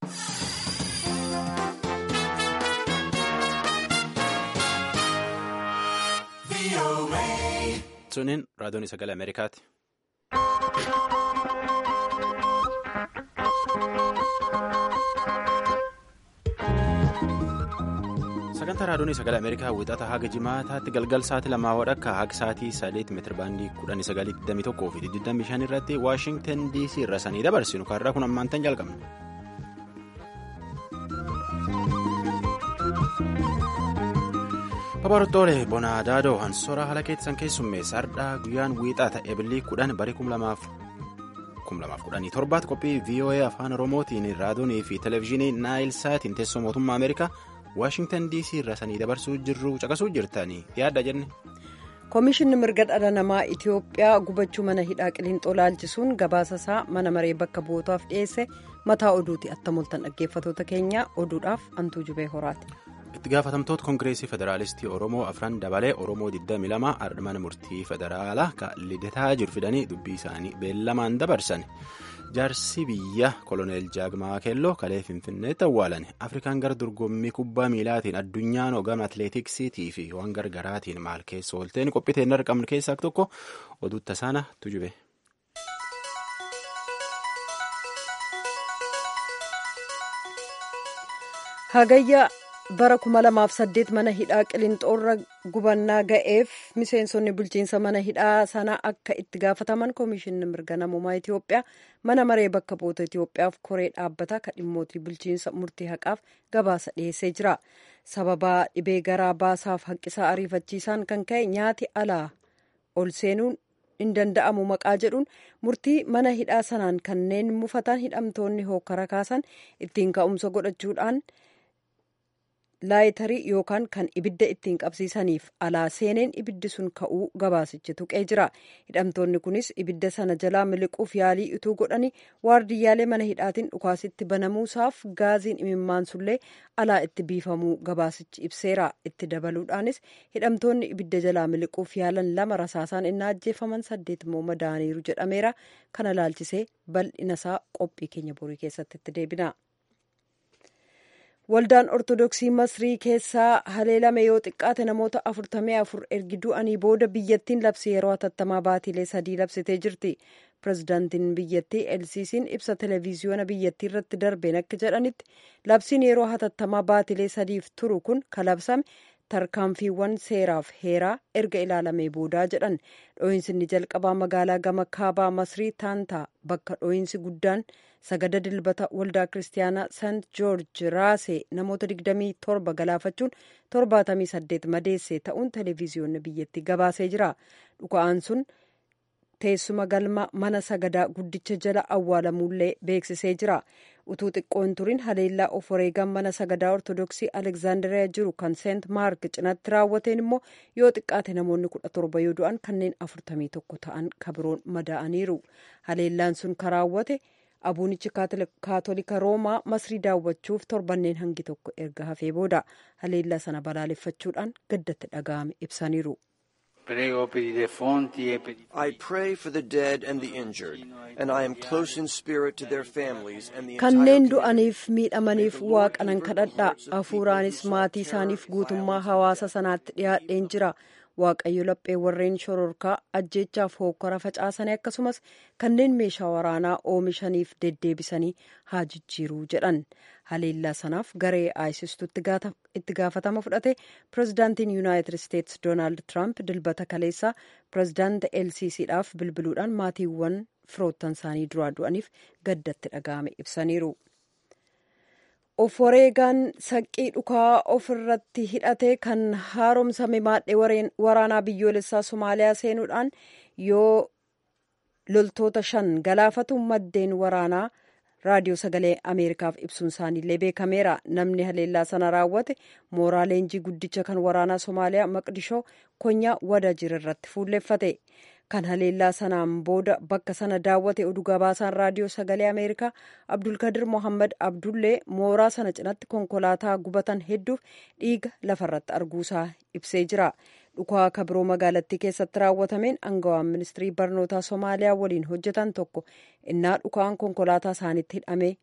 Suniin raadiyoon sagalee Ameerikaati. Sagantaa raadiyoon sagalee Ameerikaa wixata haga jimaataatti galgal sa'aatii 2 akka haga sa'aatii 3 meetira baandii 1921 fi 25 irratti Waashingtan DC irra sanii dabarsinu kaarraa kun ammaantan jalqabna. Babartoole Bonaadaadoo Hansoora haala keessan keessummeessa hardhaa guyyaan wiixata eebilii 10 barii 2017 qophii VOA afaan Oromootiin raadiyoonii fi televezyiinii Naayil Saatiin teessoo mootummaa Ameerikaa Waashingtan DC irra sanii dabarsuu jirru caqasuu jirtanii yaadda jenne. Koomishinni mirga dhala namaa Itiyoophiyaa gubachuu mana hidhaa Qiliinxoo laalchisuun gabaasa isaa mana maree bakka bu'ootaaf dhiyeesse mataa oduuti attamoltan dhaggeeffatoota keenya oduudhaaf Antuu Jubee Horaati. Itti gaafatamtoota Koongireesii Federaalistii Oromoo afran dabalee Oromoo 22 ardman murtii federaalaa kan lidataa jiru fidanii dubbii isaanii beellamaan dabarsan. Jaarsi biyya koloneel Jaagmaa Keelloo kalee Finfinneetti awwaalan. Afrikaan gara dorgommii kubbaa miilaatiin addunyaan hogama atileetiksiitii fi waan gargaraatiin maal keessa oolteen qophiiteen hin argamne keessaa tokko oduu tasaana tujube. Hagayya bara 2008 mana hidhaa Qiliinxoorra gubannaa ga'eef miseensonni bulchiinsa mana hidhaa sana akka itti gaafataman koomishinni mirga namummaa Itiyoophiyaa mana maree bakka bu'oota Itiyoophiyaaf koree dhaabbataa kan dhimmootii bulchiinsa murtii haqaaf gabaasa dhiyeessee jira. Sababa dhibee garaa baasaaf hanqisaa ariifachiisaan kan ka'e nyaati alaa ol seenuun hin danda'amu maqaa jedhuun murtii mana hidhaa sanaan kanneen mufatan hidhamtoonni hokkara kaasan ittiin ka'umsa godhachuudhaan laayitarii yookaan kan ibidda ittiin qabsiisaniif alaa seeneen ibiddi sun ka'uu gabaasichi tuqee jira. Hidhamtoonni kunis ibidda sana jalaa miliquuf yaalii utuu godhanii waardiyyaalee mana hidhaatiin dhukaasitti banamuusaaf gaaziin imimmaansullee alaa itti biifamuu gabaasichi ibseera. Itti dabaluudhaanis hidhamtoonni ibidda jalaa miliquuf yaalan 2 rasaasaan innaa ajjeefaman 8 immoo madaaniiru jedhameera. Kana laalchisee bal'inasaa qophii keenya borii keessatti itti deebina. Waldaan Ortodoksii Masrii keessaa haleelame yoo xiqqaate namoota 44 ergi du'anii booda biyyattiin labsii yeroo hatattamaa baatilee 3 labsitee jirti. Pireezidaantiin biyyattii Elsiisiin ibsa televiziyoona biyyattii irratti darbeen akka jedhanitti labsiin yeroo hatattamaa baatilee 3f turu kun kalabsame tarkaanfiiwwan seeraaf heeraa erga ilaalamee boodaa jedhan. Dhoohinsi jalqabaa magaalaa gama kaabaa Masrii Taantaa bakka dhoohinsi guddaan sagada dilbata waldaa kiristaanaa Sant Joorji Raasee namoota 27 galaafachuun 78 madeesse ta'uun televiziyoonni biyyattii gabaasee jira. Dhuka'aan sun teessuma galma mana sagadaa guddicha jala awwaalamuullee beeksisee jira. Utuu xiqqoon turin haleellaa of wareegaan mana sagadaa Ortodoksii Alekzaandariyaa jiru kan Seent Maark cinatti raawwateen immoo yoo xiqqaate namoonni 17 yoo du'an kanneen 41 ta'an kabiroon madaa'aniiru. Haleellaan sun kan raawwate abuunichi kaatolika Roomaa Masrii daawwachuuf torbanneen hangi tokko erga hafee booda haleellaa sana balaaleffachuudhaan gaddatti dhaga'ame ibsaniiru. I pray for the dead and the injured, and I am close in spirit to their families and the kanneen du'aniif miidhamaniif waaqanan kadhadhaa hafuuraanis maatii isaaniif guutummaa hawaasa sanaatti dhiyaadheen jira. Waaqayyo laphee warreen shororkaa ajjeechaaf hokkora facaasanii akkasumas kanneen meeshaa waraanaa oomishaniif deddeebisanii haa jijjiiruu jedhan. Haleellaa sanaaf garee ISIStu itti gaafatama fudhate pireezidaantiin Yuunaayitid Isteetsi Doonaald Tiraamp dilbata kaleessaa pireezidaanta LCCdhaaf bilbiluudhaan maatiiwwan firoottan isaanii duraa du'aniif gaddatti dhaga'ame ibsaniiru. Of wareegaan saqqii dhukaa ofirratti hidhate kan haaromsame maadhee waraanaa biyyoolessaa Somaaliyaa seenuudhaan yoo loltoota 5 galaafatu maddeen waraanaa raadiyoo sagalee Ameerikaaf ibsuun isaaniillee beekameera. Namni haleellaa sana raawwate mooraa leenjii guddicha kan waraanaa Somaaliyaa Maqdishoo konyaa Wadajir irratti fuulleeffate. Kan haleellaa sanaan booda bakka sana daawwate oduu gabaasaan raadiyoo sagalee Ameerikaa Abdulkadir Mohammad Abdullee mooraa sana cinatti konkolaataa gubatan hedduuf dhiiga lafarratti arguusaa ibsee jira. Dhukaa kabiroo magaalattii keessatti raawwatameen aangawaan ministirii barnootaa Somaaliyaa waliin hojjetan tokko innaa dhukaan konkolaataa isaanitti hidhamee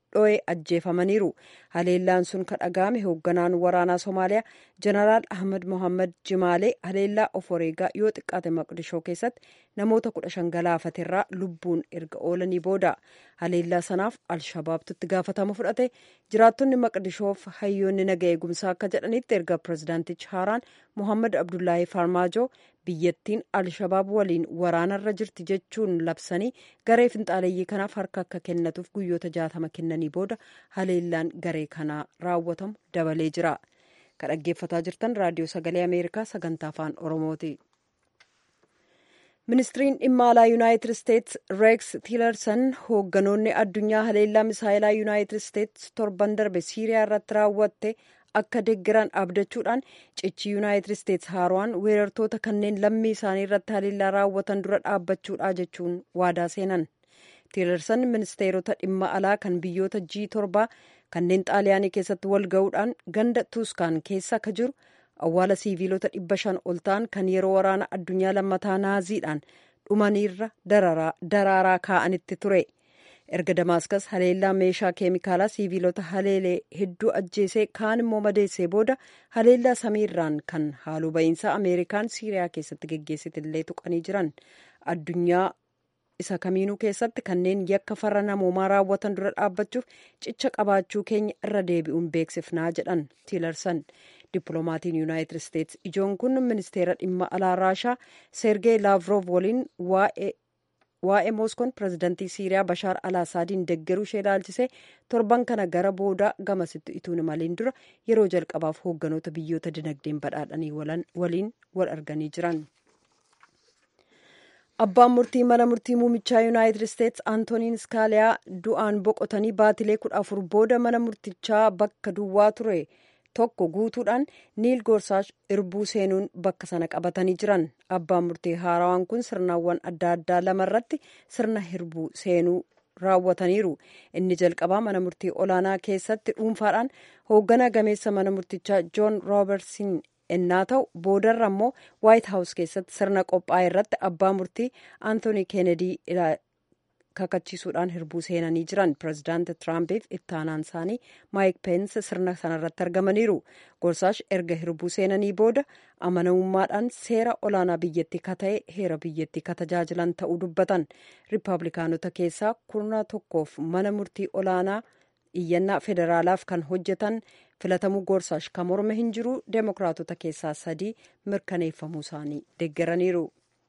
dho'ee ajjeefamaniiru. Haleellaan sun kan dhaga'ame hoogganaan waraanaa Somaaliyaa Jeneraal Ahmed Mohammad Jimaalee haleellaa of wareegaa yoo xiqqaate Maqdishoo keessatti namoota 15 galaafaterraa lubbuun erga oolanii booda. Haleellaa sanaaf Alshabaabtu itti gaafatama fudhate. Jiraattonni Maqdishoof hayyoonni naga eegumsaa akka jedhanitti erga pirezidaantichi haaraan Mohammad Abdullaahi Farmaajoo biyyattiin Alshabaab waliin waraanarra jirti jechuun labsanii garee finxaaleeyyii kanaaf harka akka kennatuuf guyyoota 60 kennanii booda haleellaan garee kanaa raawwatamu dabalee jira. Kan dhaggeeffataa jirtan raadiyoo sagalee Ameerikaa sagantaa afaan Oromooti. Ministiriin dhimma alaa Yuunaayitid Isteetsi Reeks Tiilerson hoogganoonni addunyaa haleellaa misaayilaa Yuunaayitid Isteetsi torban darbe Siiriyaa irratti raawwatte akka deeggaran abdachuudhaan cichi Yuunaayitid Isteetsi haaraan weerartoota kanneen lammii isaanii irratti haleellaa raawwatan dura dhaabbachuudha jechuun waadaa seenan. Tiilerson ministeerota dhimma alaa kan biyyoota G7 kanneen xaaliyaanii keessatti wal ga'uudhaan ganda Tuuskaan keessa akka jiru awwaala siiviilota 500 ol ta'an kan yeroo waraana addunyaa lammataa naaziidhaan dhumaniirra daraaraa kaa'anitti ture. Erga Damaaskas haleellaa meeshaa keemikaalaa siiviilota haleelee hedduu ajjeesee kaan immoo madeessee booda haleellaa samiirraan kan haaloo ba'iinsaa Ameerikaan Siiriyaa keessatti geggeessitillee tuqanii jiran. Addunyaa isa kamiinuu keessatti kanneen yakka farra namoomaa raawwatan dura dhaabbachuuf cicha qabaachuu keenya irra deebi'uun beeksifnaa jedhan Tiilerson. Dippiloomatiin Yuunaayitid Isteetsi ijoon kun ministeera dhimma alaa Raashaa Sergey Laavrov waliin waa'ee Mooskoon pirezidantii Siiriyaa Bashaar al-Asaadiin deeggaruu ishee ilaalchisee torban kana gara booda gamasitti ituun maliin dura yeroo jalqabaaf hoogganoota biyyoota dinagdeen badhaadhanii waliin wal arganii jiran. Abbaan murtii mana murtii muumichaa Yuunaayitid Isteetsi Antooniin Skaaliyaa du'aan boqotanii baatilee 14 booda mana murtichaa bakka duwwaa ture tokko guutuudhaan Niil Goorsaash irbuu seenuun bakka sana qabatanii jiran. Abbaan murtii haarawaan kun sirnawwan adda addaa lamarratti sirna irbuu seenuu raawwataniiru. Inni jalqabaa mana murtii olaanaa keessatti dhuunfaadhaan hoogganaa gameessa mana murtichaa Joon Roobertsin ennaa ta'u boodarra immoo Waayit Haawus keessatti sirna qophaa'e irratti abbaa murtii Antoonii Keenedii kakachiisuudhaan hirbuu seenanii jiran. Pireezidaanti Tiraampiif ittaanaan isaanii Maayik Peensi sirna sanarratti argamaniiru. Goorsaash erga hirbuu seenanii booda amanamummaadhaan seera olaanaa biyyattii kata'e heera biyyattii katajaajilan ta'uu dubbatan. Riippaabilikaanota keessaa 11 mana murtii olaanaa iyyannaa federaalaaf kan hojjetan filatamuu Goorsaash kan morme hin jiru. Deemokiraatota keessaa 3 mirkaneeffamuu isaanii deeggaraniiru.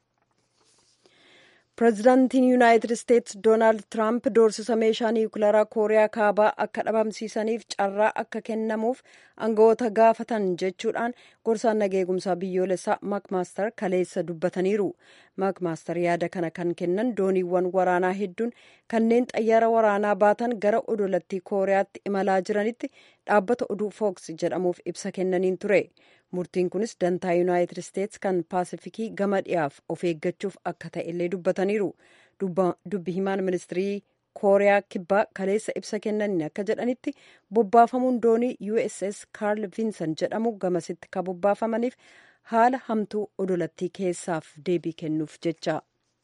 Pireezidaantiin Yuunaayitid Isteetsi Doonaald Tiraamp doorsisa meeshaa niwukilaraa Kooriyaa kaabaa akka dhabamsiisaniif carraa akka kennamuuf aangawoota gaafatan jechuudhaan gorsaan nageegumsaa biyyoolessaa Maakmaaster kaleessa dubbataniiru. Maakmaaster yaada kana kan kennan dooniiwwan waraanaa hedduun kanneen xayyaara waraanaa baatan gara odolattii Kooriyaatti imalaa jiranitti dhaabbata oduu Fox jedhamuuf ibsa kennaniin ture. Murtiin kunis dantaa Yuunaayitid Isteetsi kan Paasifikii gama dhiyaaf of eeggachuuf akka ta'e illee dubbataniiru. Dubbi himaan ministirii Kooriyaa kibbaa kaleessa ibsa kennaniin akka jedhanitti bobbaafamuun doonii USS Carl Vinson jedhamu gamasitti kan bobbaafamaniif haala hamtuu odolattii keessaaf deebii kennuuf jecha.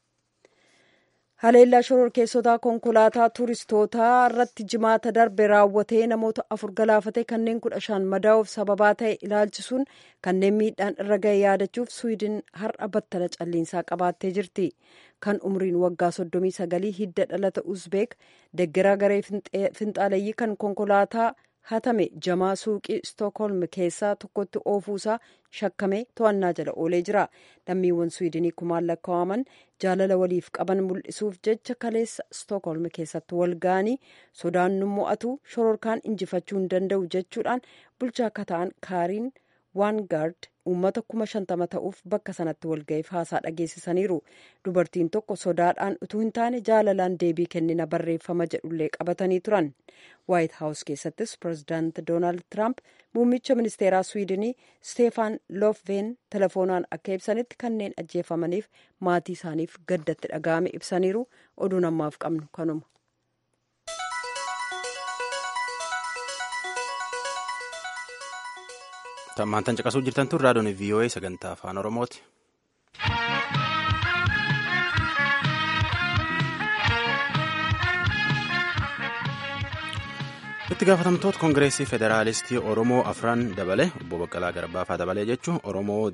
Haleellaa shororkeessotaa konkolaataa turistootaa irratti jimaata darbe raawwatee namoota 4 galaafate kanneen 15 madaa'uuf sababaa ta'e ilaalchisuun kanneen miidhaan irra ga'e yaadachuuf Swiidin har'a battala calliinsaa qabaattee jirti. Kan umriin waggaa 39 hidda dhalata Uzbeek deeggaraa garee finxaaleeyyii kan konkolaataa hatame jamaa suuqii Stookholm keessaa tokkotti oofuusaa shakkamee to'annaa jala oolee jira. Lammiiwwan Swiidinii 1,000 lakkaa'aman jaalala waliif qaban mul'isuuf jecha kaleessa Stookholm keessatti wal ga'anii sodaan nu mo'atu shororkaan injifachuu hin danda'u jechuudhaan bulchaa akka ta'an Kaariin Waangaard uummata 50,000 ta'uuf bakka sanatti walga'iif haasaa dhageessisaniiru. Dubartiin tokko sodaadhaan utuu hin taane jaalalaan deebii kennina barreeffama jedhullee qabatanii turan. Waayit Haawus keessattis pireezidaanti Doonaald Tiraamp muummicha ministeeraa Swiidinii Steefaan Loofveen telefoonaan akka ibsanitti kanneen ajjeefamaniif maatii isaaniif gaddatti dhaga'ame ibsaniiru. Oduun ammaaf qabnu kanuma. Tammaantan caqasuu jirtan tun raadiyoon VOA sagantaa afaan Oromooti. Itti gaafatamtoota Koongireesii Federaalistii Oromoo afran dabale obbo Baqqalaa Garbaa dabalee jechuun Oromoo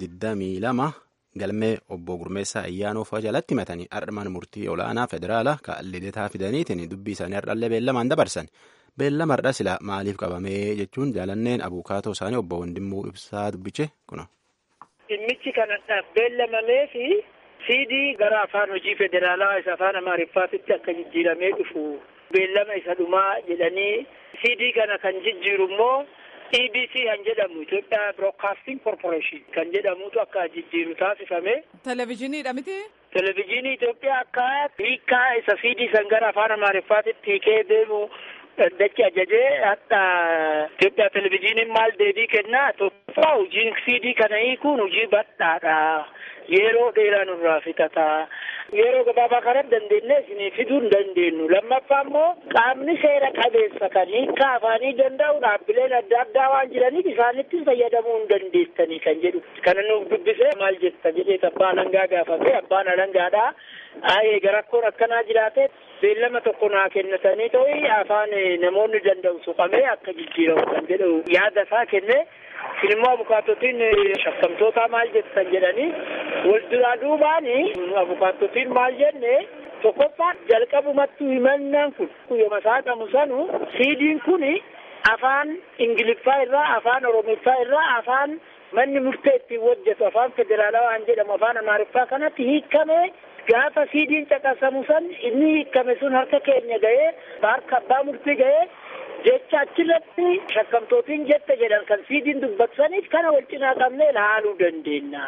22 galmee obbo Gurmeessaa Ayyaanoo jalatti himatanii har'umaan murtii olaanaa federaalaa lidetaa fidaniitiin dubbii isaanii har'allee beellamaan dabarsan. Beellama har'a silaa maaliif qabamee jechuun jaalanneen abuukaatoo isaanii obbo Wandimmuu Ibsaa dubbiche kuna. Dhimmichi kanadhaaf beellamamee fi CD gara afaan hojii federaalaa isa afaan Amaariffaatitti akka jijjiiramee dhufu beellama isa dhumaa jedhanii CD kana kan jijjiiru immoo EBC kan jedhamu Itoophiyaa Broadcasting Corporation kan jedhamutu akka jijjiiru taasifame. Televezyiiniidha miti? Televezyiinii Itoophiyaa akka hiikaa isa CD san gara afaan Amaariffaatitti hiikee deemu dachi ajajee hatta Itoophiyaa televezyiiniin maal deebii kennaa tokkoffaa hojiin CD kana hiikuun hojii badhaadha. Yeroo dheeraa nurraa fixata. Yeroo gabaabaa kana dandeenye isin fiduu hin dandeenyu. Lammaffaa immoo qaamni seera qabeessa kan hiikaa afaanii danda'u dhaabbileen adda addaa waan jiraniif isaanitti fayyadamuu hin dandeessanii kan jedhu. Kana nuuf dubbisee maal jetta jedhee abbaa alangaa gaafate abbaan alangaadhaa eega rakkoon akkanaa jiraate beellama tokko naa kennatanii ta'ii afaan namoonni danda'u suqamee akka jijjiiramu kan jedhu yaada isaa kenne. Ilmoo abukaattotiin shakkamtoota maal jettan jedhanii wal duraa duubaani abukaattotiin maal jenne tokkoffaa jalqabumatti himannaan kun yooma saaqamu sanu CD'n kun afaan Ingiliffaa irraa afaan Oromiffaa irraa afaan manni murtee ittiin hojjetu afaan federaalaa waan jedhamu afaan Amaariffaa kanatti hiikame gaafa CD'n caqasamu san inni hiikame sun harka keenya ga'ee harka abbaa murtii ga'ee. Jecha achirratti shakkamtootiin jette jedhan kan CD'n dubbatsaniif kana wal cinaa qabnee ilaaluu dandeenya.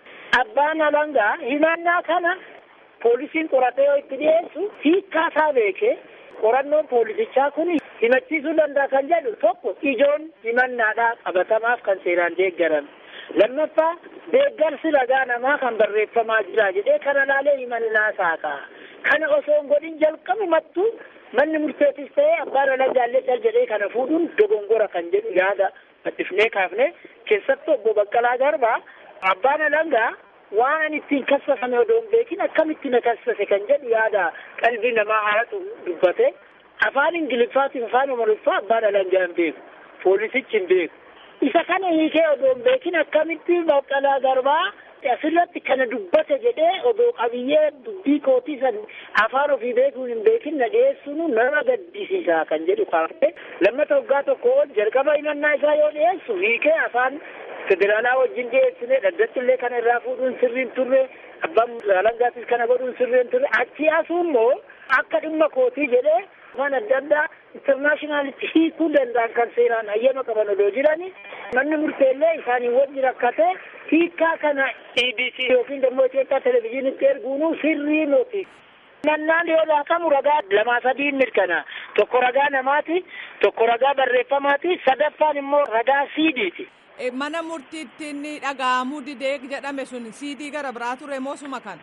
Abbaan alangaa himannaa kana poolisiin qoratee yoo itti dhiyeessu hiikkaa isaa beekee qorannoon poolisichaa kun himachiisuu danda'a kan jedhu tokko ijoon himannaadhaa qabatamaaf kan seeraan deeggaran. Lammaffaa deeggarsi ragaa namaa kan barreeffamaa jira jedhee kana laalee himannaa saaqa. Kana osoo hin godhin jalqabumattu manni murteetis ta'ee abbaan alangaallee cal jedhee kana fuudhuun dogongora kan jedhu yaada maddifnee kaafne keessattuu obbo Baqqalaa Garbaa abbaan alangaa waan ani ittiin kassasame odoo hin beekin akkamitti na kassase kan jedhu yaada qalbii namaa haaratu dubbate afaan Ingiliffaatiif afaan Amaariffaa abbaan alangaa hin beeku poolisichi hin beeku isa kana hiikee odoo hin beekin akkamitti Baqqalaa Garbaa asirratti kana dubbate jedhee odoo qabiyyee dubbii kootii san afaan ofii beekuun hin beekin na dhiyeessuun nama gaddisiisa kan jedhu kaafte lammata waggaa tokko jalqaba himannaa isaa yoo dhiyeessu hiikee afaan federaalaa wajjin dhiyeessine dhaddattillee kana irraa fuudhuun sirriin turre abbaan alangaatis kana godhuun sirriin turre achi asuu immoo akka dhimma kootii jedhee afaan adda addaa intarnaashinaalitti hiikuu danda'an kan seeraan hayyama qaban odoo jirani manni murteellee isaanii wajjin rakkate hiikaa kana EBC yookiin immoo Itoophiyaa televezyiinitti erguun sirrii miti. Mannaan yoo laaqamu ragaa 2-3 mirkana. Tokko ragaa namaati, tokko ragaa barreeffamaati, sadaffaan immoo ragaa CD'ti. Mana murtiitti inni dhaga'amuu didee jedhame sun CD gara biraa ture moo suma kana?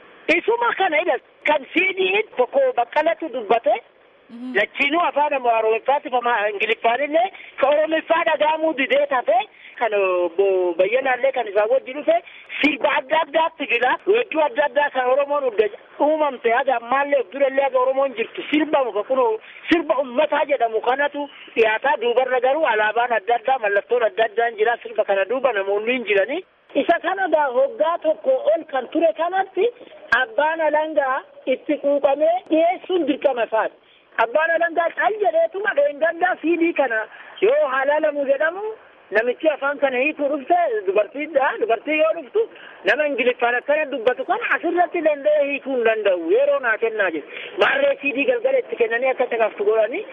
Isuma kana kan CD tokko Baqqalatu dubbate. Lachiinuu afaan Oromiffaatiif Ingiliffaanillee ka Oromiffaa dhaga'amuu didee tafe kan bayyanaallee kan isaa wajji dhufe sirba adda addaatti jira weedduu adda addaa kan Oromoon uumamte haga ammaallee durallee haga Oromoon jirtu sirbamu ka kun sirba ummataa jedhamu kanatu dhiyaataa duubarra garuu alaabaan adda addaa mallattoon adda addaan jira sirba kana duuba namoonni hin jiranii. Isa kana hoggaa tokko ol kan ture kanatti abbaan alangaa itti quuqamee dhiyeessuun dirqama isaati. Abbaan alangaa caal jedheetuma dho'ingandaa CD kana yoo halaalamu jedhamu namichi afaan kana hiikuu dhufte dubartii yoo dhuftu nama Ingiliffaan akkana dubbatu kana asirratti danda'ee hiikuu hin danda'u yeroo naa kennaa jedhu maarree CD galgala itti kennanii akka caqaftu godhanii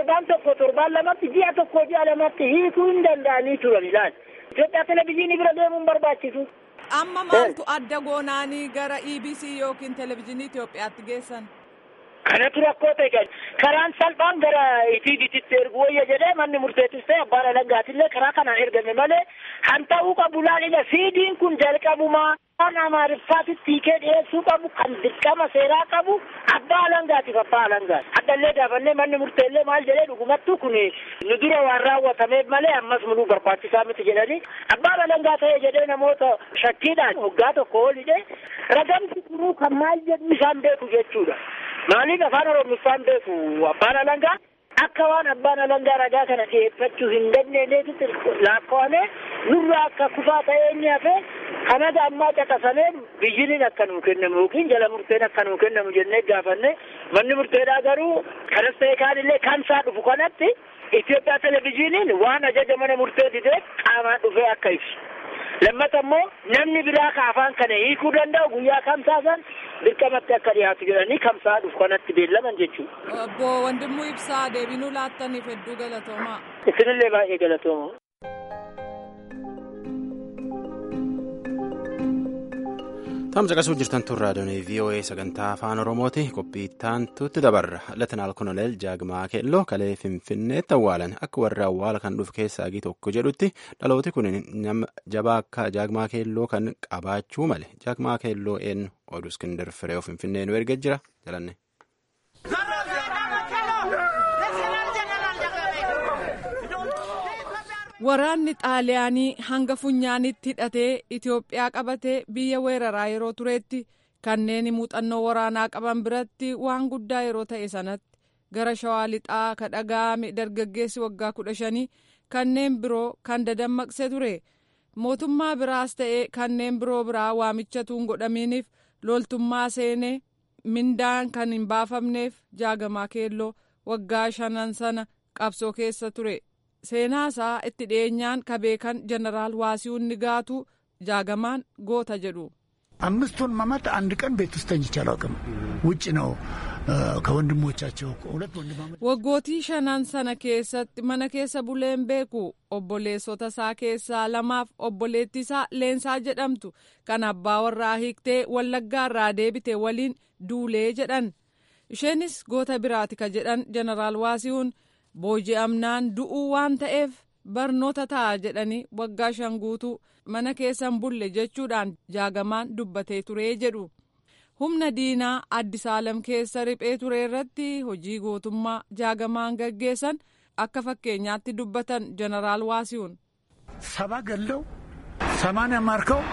torbaan lamatti ji'a tokko ji'a lamatti hiikuu hin danda'anii turan ilaali. Itoophiyaa televezyiinii bira deemuun barbaachisu. Amma maaltu adda goonaanii gara EBC yookiin televezyiinii Itoophiyaatti geessan? Kanatu rakkoo ta'e karaan salphaan gara ETV'tti ergu wayya jedhee manni murteettis ta'e abbaan alangaatillee karaa kanaan ergame malee han ta'uu qabu laalidha. CD'n kun jalqabumaa afaan Amaariffaatitti hiikee dhiyeessuu qabu kan dirqama seeraa qabu abbaa alangaatiif abbaa alangaati. Addallee gaafannee manni murteellee maal jedhee dhugumattuu kun nu dura waan raawwatameef malee ammas muluu barbaachisaa miti jedhanii abbaan alangaa ta'e jedhee namoota shakkiidhaan waggaa tokko olidhe ragamti kunuu kan maal jedhu isaan beeku jechuudha. Maaliif afaan Oromiffaan beeku abbaan alangaa akka waan abbaan alangaa ragaa kana dhiyeeffachuu hin dandeenyeetti lakkoofne nurraa akka kufaa ta'ee inni hafe kanada ammaa caqasamee biyyiniin akka nuu kennamu yookiin jala murteen akka nuu kennamu jennee gaafanne manni murteedhaa garuu kanas ta'e kaanillee kamsaa dhufu kanatti Itoophiyaa televizyiiniin waan ajaja mana murtee didee qaamaan dhufee akka ibsu. Lammata immoo namni biraa ka afaan kana hiikuu danda'u guyyaa kamsaasan dirqamatti akka dhiyaatu jedhanii kamsaa dhufu kanatti beellaman jechuudha. Obbo Wandimuu Ibsaa deebinuu laattaniif hedduu galatoomaa. Isinillee baay'ee galatoomaa. Tamsa qasuu jirtan tun raadiyoon VOA sagantaa afaan Oromooti. Qophii taantutti dabarra. Latinaal Koloneel Jaagmaa Keelloo kalee Finfinneetti awwaalan akka warra awwaala kan dhufu keessaa tokko jedhutti dhalooti kun nama jabaa akka Jaagmaa Keelloo kan qabaachuu male. Jaagmaa Keelloo eenyu oduu Iskindar Fireew Finfinnee nu erga jira jalanne. Waraanni Xaaliyaanii hanga funyaanitti hidhatee Itoophiyaa qabatee biyya weeraraa yeroo tureetti kanneen muuxannoo waraanaa qaban biratti waan guddaa yeroo ta'e sanatti gara shawaa lixaa ka dhaga'ame dargaggeessi waggaa 15 kanneen biroo kan dadammaqsee ture. Mootummaa biraas ta'e kanneen biroo biraa waamichatuun godhamiiniif loltummaa seenee mindaan kan hin baafamneef Jaagamaa Keelloo waggaa 5 sana qabsoo keessa ture. Seenaasaa itti dhiyeenyaan ka beekan jeneraal Waasiሁን ንጋቱ Jaagamaan goota jedhu. 5 ዓመት አንድ ቀን ቤት ውስጥ ተኝቼ አላውቅም። ውጭ ነው ከወንድሞቻቸው ሁለት ወንድማማች Waggootii 5 sana keessatti mana keessa buleen beeku. Obboleessota isaa keessaa 2 obboleettii isaa Leensaa jedhamtu kan abbaa warraa hiiktee Wallaggaa irraa deebite waliin duulee jedhan. Isheenis goota biraati ka jedhan jeneraal Waasiሁን booji'amnaan du'uu waan ta'eef barnoota ta'a jedhanii waggaa 5 guutuu mana keessan bulle jechuudhaan Jaagamaan dubbatee ture jedhu. Humna diinaa Addisaalam keessa riphee ture irratti hojii gootummaa Jaagamaan gaggeessan akka fakkeenyaatti dubbatan jeneraal Waasiሁን. 70 ገለው 80 ማርከው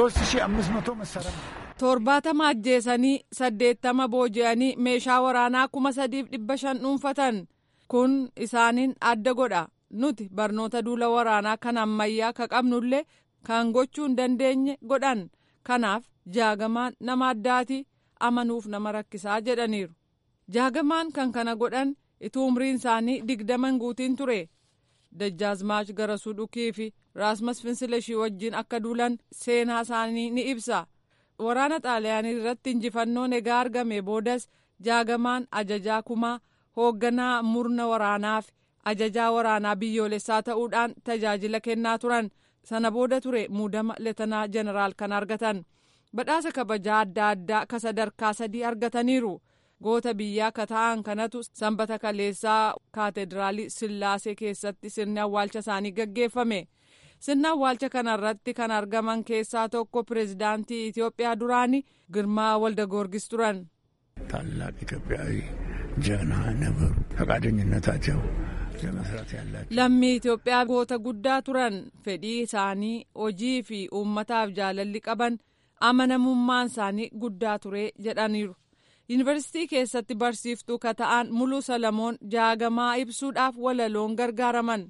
3500 መሳሪያ 70 ajjeesanii 80 booji'anii meeshaa waraanaa 3500 dhuunfatan. Kun isaaniin adda godha. Nuti barnoota duula waraanaa kan ammayyaa ka qabnullee kan gochuu hin dandeenye godhan. Kanaaf Jaagamaan nama addaati amanuuf nama rakkisaa jedhaniiru. Jaagamaan kan kana godhan ituu umriin isaanii 20 guutiin ture. Dajjaazmaach Garasuu Dhukii fi Raasmas Finsilashii wajjin akka duulan seenaa isaanii ni ibsa. Waraana Xaaliyaanii irratti injifannoon egaa argame boodas Jaagamaan ajajaa kumaa hoogganaa murna waraanaaf ajajaa waraanaa biyyoolessaa ta'uudhaan tajaajila kennaa turan. Sana booda ture muudama leetanaa jeneraal kan argatan. Badhaasa kabajaa adda addaa ka sadarkaa 3 argataniiru. Goota biyyaa ka ta'an kanatu sanbata kaleessaa kaatedraalii Sillaasee keessatti sirni awwaalcha isaanii gaggeeffame. Sirna awwaalcha kanarratti kan argaman keessaa tokko pireezidaantii Itoophiyaa duraanii Girmaa Waldagoorgis turan. ታላቅ ኢትዮጵያዊ ጀግና ነበሩ። ፈቃደኝነታቸው ለመስራት ያላቸው lammii Itoophiyaa goota guddaa turan. Fedhii isaanii hojii fi uummataaf jaalalli qaban amanamummaan isaanii guddaa ture jedhaniiru. Yuunivarsiitii keessatti barsiiftuu ka ta'an Muluu Salamoon Jaagamaa ibsuudhaaf walaloon gargaaraman.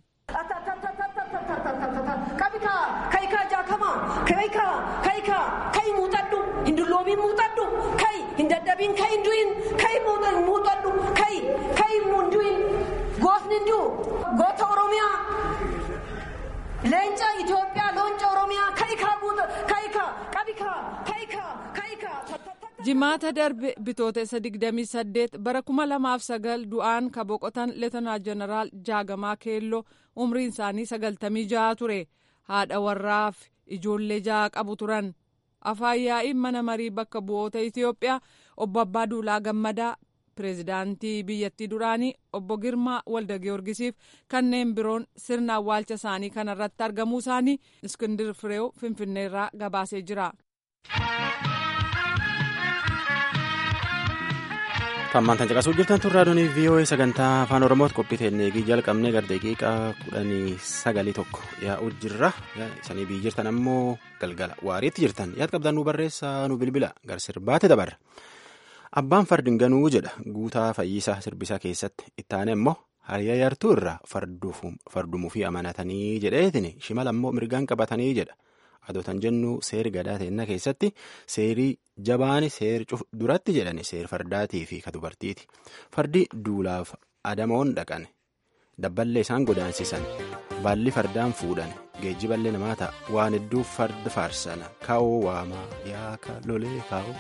ከይካ ጃከማ ከይካ ከይካ ከይ ሙጠዱ hindulloomi muuxadhu kay hindaddabiin kay hindu'in kay muuxadhu kay mundu'in gootni hindu goota oromiyaa leenca Itoophiyaa loonca oromiyaa kayka qabika kayka. Jimaata darbe bitootessa 28 bara 2009 du'aan ka boqotan leetanaa jeneraal Jaagamaa Keelloo umriin isaanii 96 ture. Haadha warraaf ijoollee 6 qabu turan. Afaan yaa'iin mana marii bakka bu'oota Itoophiyaa obbo Abbaa Duulaa Gammadaa, pireezidaantii biyyattii duraanii obbo Girmaa Waldagiyoorgisiif kanneen biroon sirna awwaalcha isaanii kanarratti argamuu isaanii Iskindir Fireew Finfinneerraa gabaasee jira. Tammantan caqasuu jirtan tun raadiyoon VOA sagantaa afaan Oromootti qophii teeknikii jalqabnee gara daqiiqaa 19 yaa'uu jirra. Isanii biyyi jirtan ammoo galgala waariitti jirtan yaad qabdan nu barreessaa nu bilbila gar sirbaate dabarra. Abbaan fardin ganuu jedha guutaa fayyisaa sirbisaa keessatti ittaane immoo hariya yartuu irraa fardumuu fi amanatanii jedheetin shimala ammoo mirgaan qabatanii jedha. Adootan jennu seeri gadaa ta'inna keessatti seerii jabaani seeri duratti jedhani seeri fardaatii fi ka dubartiiti. Fardi duulaaf adamoon dhaqan dabballee isaan godaansisan baalli fardaan fuudhan geejjiballee namaa ta'a waan hedduu farda faarsana kaa'oo waamaa yaaka lolee kaa'oo.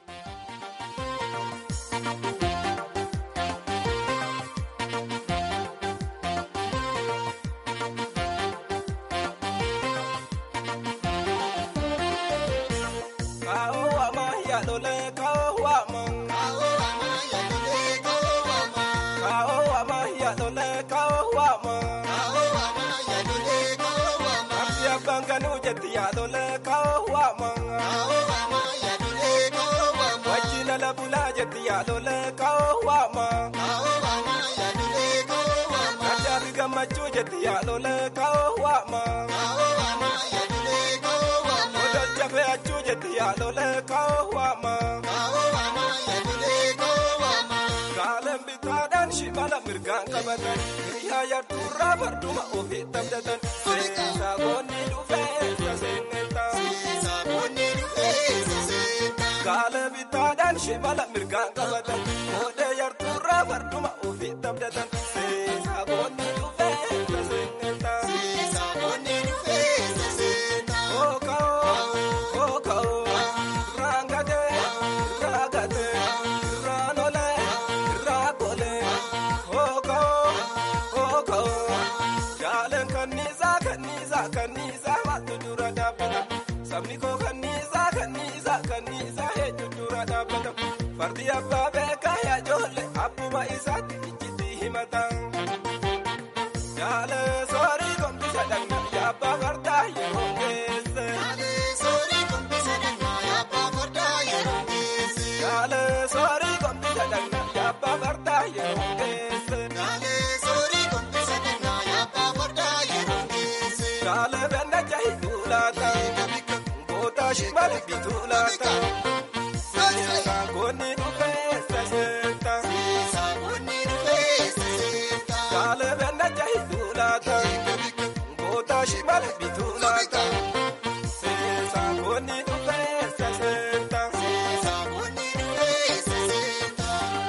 Shimala mirgaan qabatan oodee yartuurraa farduma ofii dabdatan saabonni dhufee saseeneta saabonni dhufee saseeneta ooka'oo raangatee raanolee raakolee ooka'oo jaaleen kanniisaa maaltu dura dhaabbata sabni koo kanniisaa hedduu dura dhaabbata. Fardi abbaa beekaa yaa ijoollee abbuma isaatti ijjiitti himatan. Jaalee soorii gombisa dhaqna yaabbaa fardaa yeroo geesse. Jaalee soorii gombisa dhaqna yaabbaa fardaa yeroo geesse. Jaalee soorii gombisa dhaqna yaabbaa fardaa yeroo geesse. Jaalee soorii gombisa dhaqna yaabbaa fardaa yeroo geesse. Jaalee benna jahi duulaata. Goota shimala bituulaata. Saabonni dhufee sasseeta. Saabonni dhufee sasseeta. Jaalee benna jahi duulaata. Goota shimala bituulaata. Saabonni dhufee sasseeta. Saabonni dhufee sasseeta.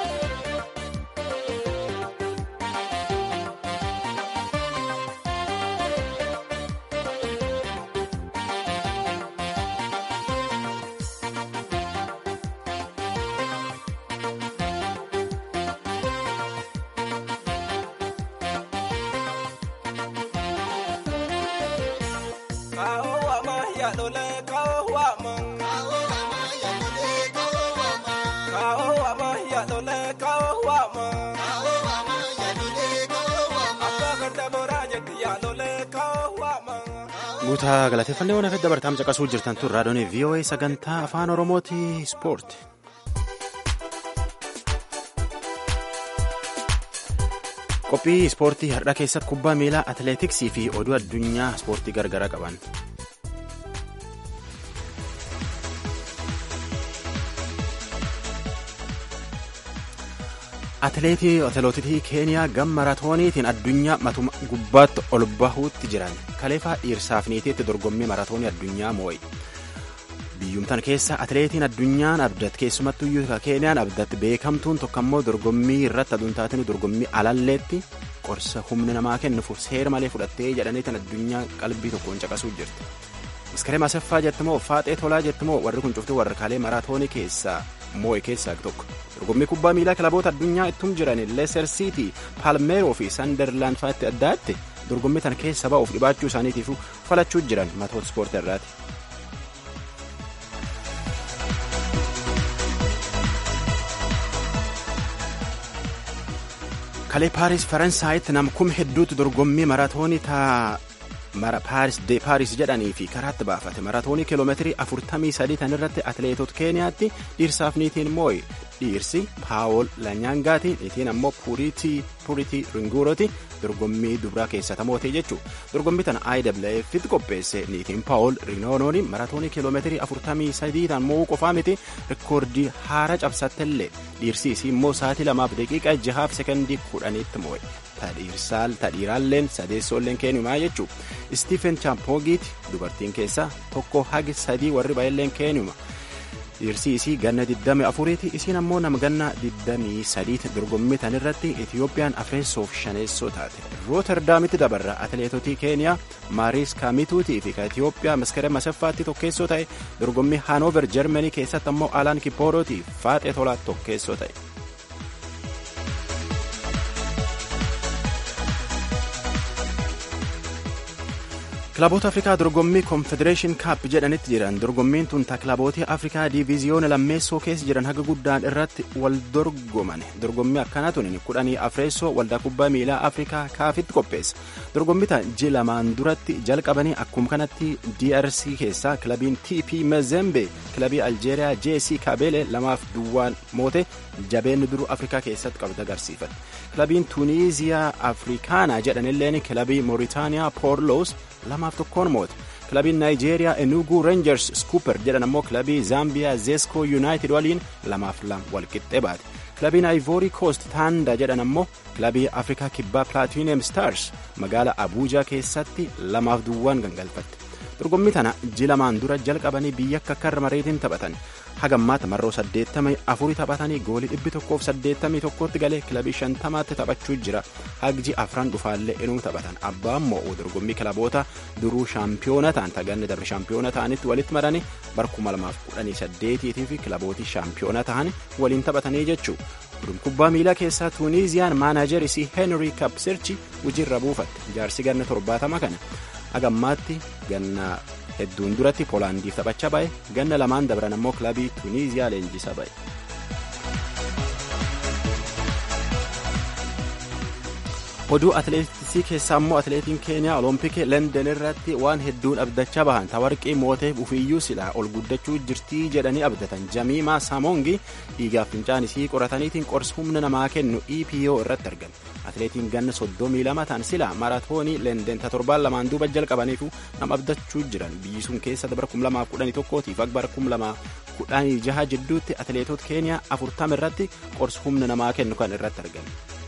Guutaa galateeffannee waan hafeef dabartaam caqasuu jirtan tun raadiyoon VOA sagantaa afaan Oromooti ispoorti. Qophii ispoortii har'a keessatti kubbaa miilaa atileetiksii fi oduu addunyaa ispoortii gargaraa qaban. Atileetii Keeniyaa gama maraatooniitiin addunyaa matuma gubbaatti ol bahuutti jiran kaleefaa dhiirsaaf niitiitti dorgommii maraatoonii addunyaa moo'i. Biyyumtan keessa atileetiin addunyaan abdatti keessumattuu Keeniyaan abdatti beekamtuun tokkammoo dorgommii irratti aduuntaatiin dorgommii alalleetti qorsa humna namaa kennuuf seera malee fudhattee jedhaniitiin addunyaa qalbii tokkoon caqasuu jirti. Iskaree Masaffaa jettimoo Faaxee Tolaa jettimoo warri kun cuftuu warra kalee maraatoonii keessaa moo'e keessaa tokko. Dorgommii kubbaa miilaa kilaboota addunyaa ittum jiran Leicester City, Palmeeroo fi Sunderland fa'aatti addaatti dorgommii tan keessa ba'uuf dhibaachuu isaaniitiif falachuu jiran matoota ispoortii irraati. Kalee Paaris Faransaayitti nama kuma hedduutti dorgommii maraatoonii Paaris jedhanii fi karaatti baafate maraatoonii kiiloomeetirii 43 tan irratti atileetota Keeniyaatti dhiirsaaf niitiin moo'e. Dhiirsi Paawol Lanyaangaati niitiin ammoo Puritii Ringuurooti dorgommii dubraa keessatti moo'e jechuudha. Dorgommii tana IWF'tti qopheesse niitiin Paawol Rinoonooni maraatoonii kiiloomeetirii 43 tan moo'uu qofaa miti rikoordii haara cabsattellee dhiirsi isii immoo sa'aatii 2 daqiiqaa 6 sekondii 10tti moo'e. tadhiiraalleen sadeessoolleen keenyumaa jechuu Stephen Champogiit dubartiin keessaa tokko hagi 3 warri baay'illeen keenyuma. Dhiirsi isii ganna 24ti isiin ammoo nama ganna 23 dorgommii tan irratti Itiyoophiyaan afreessoof shaneessoo taate. Rooterdaamitti dabarra atileetotii Keeniyaa Maaris Kaamituutii fi Itiyoophiyaa Maskaree Masaffaatti tokkeessoo ta'e dorgommii Haanoover Jarmanii keessatti ammoo Alaan Kippoorootii Faaxee Tolaa tokkeessoo ta'e. Kilaboota Afrikaa dorgommii Confederation Cup jedhanitti jiran dorgommiin tun kilaboota Afrikaa diviiziyoona lammeessoo keessa jiran haga guddaan irratti wal dorgoman dorgommii akkanaa tun 10 afreessoo waldaa kubbaa miilaa Afrikaa kaafitti qopheessa dorgommii tan jilamaan duratti jalqabanii akkuma kanatti DRC keessaa kilabiin TP Mazembe kilabii Aljeeriyaa JC Kabylie 2-2 moote jabeen duru Afrikaa keessatti qabda agarsiifate kilabiin Tuniiziyaa Afrikaanaa jedhanilleen kilabii Mooritaaniyaa Porlos 2-1 moote kilabiin Naayijeeriyaa Enugu Rangers Scooper jedhan ammoo kilabii Zaambiyaa Zesco United waliin 2-2 walqixxee baate kilabiin Ivory Coast Tanda jedhan ammoo kilabii Afrikaa Kibbaa Platinum Stars magaala Abuujaa keessatti 2-2 gangalfatte dorgommii tana jilamaan dura jalqabanii biyya akka karmareetiin taphatan hagammaata marroo 84 taphatanii goolii 181tti galee kilabii 50tti taphachuu jira hagji afran dhufaallee inuu taphatan abbaan mo'uu dorgommii kilaboota duruu shaampiyoona ta'an taganne darbe shaampiyoona ta'anitti walitti maranii bara 2018 fi kilabootii shaampiyoona ta'an waliin taphatanii jechuu kubbaa miilaa keessaa Tuuniiziyaan maanaajer isii Henry Kapsirchi hojiirra buufatte jaarsi ganna 70 kana hagammaatti ganna hedduun duratti Poolaandiif taphachaa ba'e ganna lamaan dabran ammoo kilabii Tuuniiziyaa leenjisaa ba'e. Oduu atileetiksii keessaa ammoo atileetiin Keeniyaa Oloompikii London irratti waan hedduun abdachaa bahan tawarqii mooteef ufiyyuu silaa ol guddachuu jirtii jedhanii abdatan Jamiimaa Saamoongi dhiigaaf fincaan isii qorataniitiin qorsa humna namaa kennu EPO irratti argame. Atileetiin ganna 32 ta'an silaa maaraatoonii London torbaan lamaan duuba jalqabaniifu nama abdachuu jiran biyyi sun keessa bara 2011 fi bara 2016 jidduutti atileetota Keeniyaa 40 irratti qorsa humna namaa kennu kan irratti argame.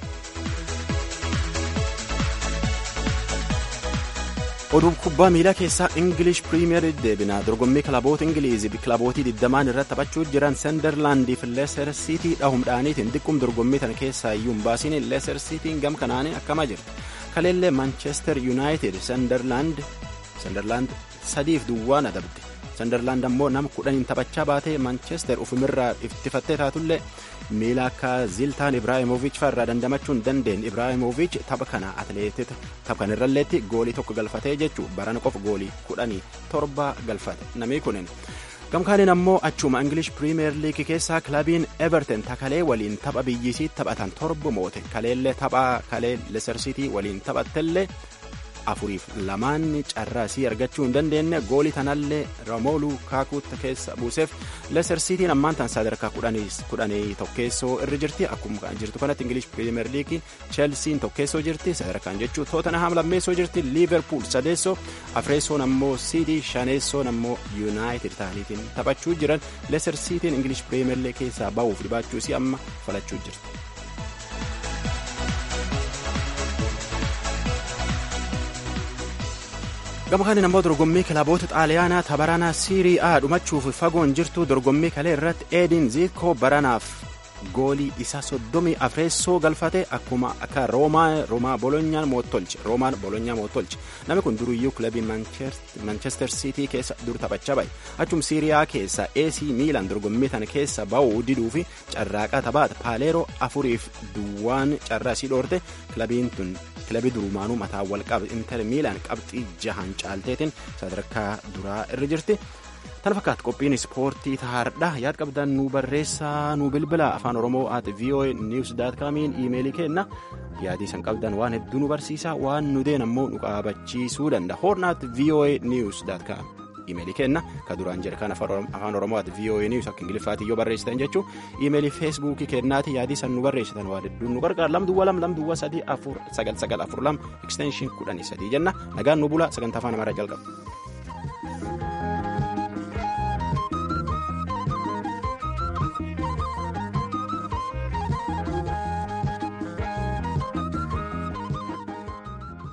Oduu kubbaa miilaa keessaa English Premier deebinaa dorgommii kilaboota Ingiliizii kilabootii 20 irratti taphachuu jiran Sunderland fi Leicester City dhahumdhaaniitiin xiqqum dorgommii tana keessaa iyyuu hin baasiin Leicester Cityin gam kanaanii akkama jirti. Kaleellee Manchester United Sunderland 3-2 adabde. Sunderland ammoo nama 10 taphachaa baatee Manchester ufumirraa iftifattee taatullee miila akka Ziltaan Ibrahimovic farraa dandamachuun dandeen Ibrahimovic tapha kana atileetota tapha kanarralleetti goolii tokko galfatee jechuu barana qofa goolii 17 galfate namni kunin gamkaaniin ammoo achuma English Premier League keessaa kilabiin Everton takalee waliin tapha biyyisii taphatan torba moote kaleellee tapha kalee Leicester City waliin taphattellee 4-2 carraasii argachuu hin dandeenye goolii tanallee Romelu Lukaku keessa buuseef Leicester Cityin ammaan tan sadarkaa 10 tokkeessoo irra jirti akkuma jirtu kanatti English Premier League Chelsea'n tokkeessoo jirti sadarkaan jechuu Tottenham lammeessoo jirti Liverpool sadeessoo afreessoon ammoo City shaneessoon ammoo United ta'aniitiin taphachuu jiran Leicester Cityin English Premier League keessaa ba'uuf dhibaachuu isii amma falachuu jirti. gama kanaan ammoo dorgommii kilaboota xaaliyaanaa tabaranaa Serie A dhumachuuf fagoon jirtu dorgommii kalee irratti Edin Zico baranaaf goolii isa 34 galfate akkuma akka Roomaa Bologna moottolche namni kun duruyyuu kilabii Manchester City keessa dur taphachaa ba'e achum Serie A keessa AC Milan dorgommii tana keessa ba'uu diduu fi carraaqaa taphaata Paaleero 4-2 carraasii dhoorte kilabii durumaanuu mataa wal qabu Inter Milan qabxii 6 caalteetiin sadarkaa duraa irra jirti. Tan fakkaatu qophiin ispoortii tahaardha yaad qabdan nu barreessaa nu bilbila afaan oromoo @voanews.com iimeelii kenna yaadii san qabdan waan hedduu nu barsiisa waan nu deen ammoo nu qaabachiisuu danda'a horn@voanews.com iimeelii kenna ka duraan jedhe kan afaan oromoo @voanews akka ingiliffaatti yoo barreessitan jechuu iimeelii feesbuukii kennaati yaadii san nu barreessitan waan hedduu nu gargaara 223 49942 extension 13 jenna nagaan nu bula sagantaa afaan amaaraa jalqaba.